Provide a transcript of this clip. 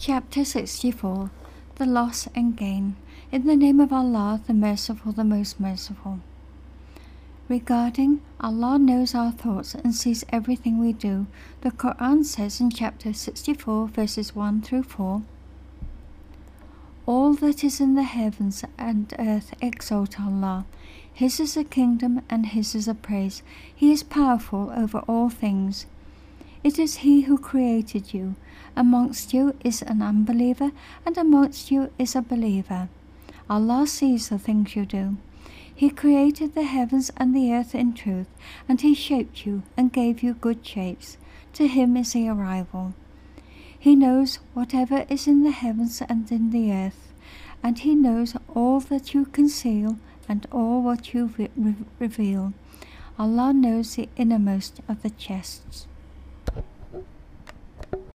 Chapter 64. The Loss and Gain. In the name of Allah, the Merciful, the Most Merciful. Regarding Allah knows our thoughts and sees everything we do, the Quran says in chapter 64, verses 1 through 4, All that is in the heavens and earth exalt Allah. His is a kingdom and His is a praise. He is powerful over all things. It is He who created you. Amongst you is an unbeliever, and amongst you is a believer. Allah sees the things you do. He created the heavens and the earth in truth, and He shaped you and gave you good shapes. To Him is the arrival. He knows whatever is in the heavens and in the earth, and He knows all that you conceal and all what you reveal. Allah knows the innermost of the chests.